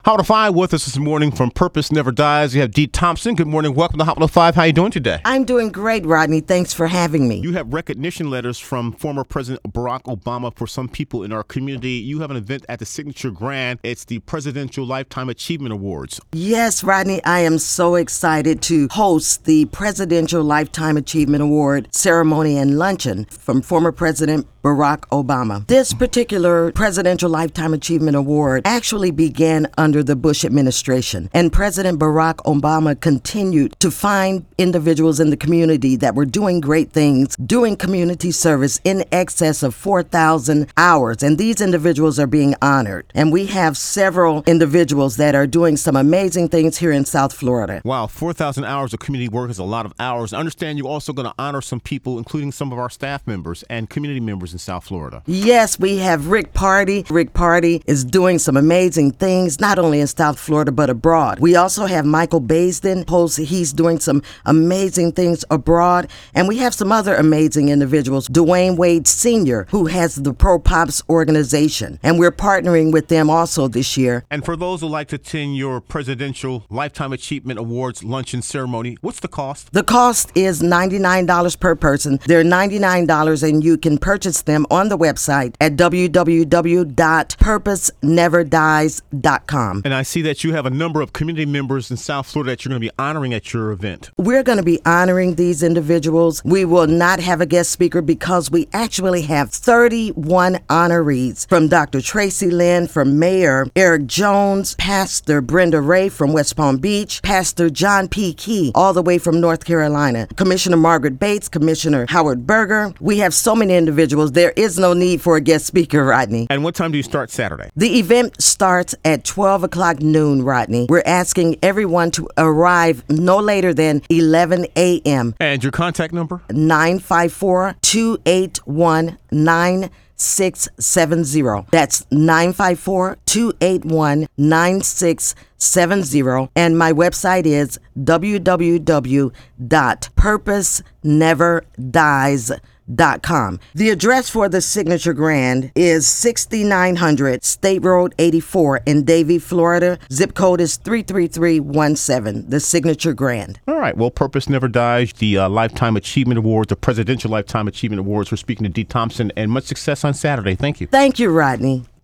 Hot of 5 with us this morning from Purpose Never Dies. You have Dee Thompson. Good morning. Welcome to Hot of 5. How are you doing today? I'm doing great, Rodney. Thanks for having me. You have recognition letters from former President Barack Obama for some people in our community. You have an event at the Signature Grand. It's the Presidential Lifetime Achievement Awards. Yes, Rodney. I am so excited to host the Presidential Lifetime Achievement Award ceremony and luncheon from former President Barack Obama. This particular Presidential Lifetime Achievement Award actually began under the Bush administration, and President Barack Obama continued to find individuals in the community that were doing great things, doing community service in excess of 4,000 hours, and these individuals are being honored. And we have several individuals that are doing some amazing things here in South Florida. Wow, 4,000 hours of community work is a lot of hours. I understand you're also going to honor some people, including some of our staff members and community members in South Florida. Yes, we have Rick Party. Rick Party is doing some amazing things, not only in South Florida, but abroad. We also have Michael Baisden. He's doing some amazing things abroad. And we have some other amazing individuals. Dwayne Wade Sr., who has the Pro Pops organization. And we're partnering with them also this year. And for those who like to attend your Presidential Lifetime Achievement Awards luncheon ceremony, what's the cost? The cost is $99 per person. They're $99, and you can purchase them on the website at www.purposeneverdies.com. And I see that you have a number of community members in South Florida that you're going to be honoring at your event. We're going to be honoring these individuals. We will not have a guest speaker because we actually have 31 honorees, from Dr. Tracy Lynn, from Mayor Eric Jones, Pastor Brenda Ray from West Palm Beach, Pastor John P. Key, all the way from North Carolina, Commissioner Margaret Bates, Commissioner Howard Berger. We have so many individuals. There is no need for a guest speaker, Rodney. And what time do you start Saturday? The event starts at 12 o'clock noon, Rodney. We're asking everyone to arrive no later than 11 a.m. And your contact number? 954-281-9670. That's 954-281-9670. And my website is www.purposeneverdies.com. The address for the Signature Grand is 6900 State Road 84 in Davie, Florida. Zip code is 33317, the Signature Grand. All right. Well, Purpose Never Dies, the Lifetime Achievement Awards, the Presidential Lifetime Achievement Awards. We're speaking to Dee Thompson, and much success on Saturday. Thank you. Thank you, Rodney.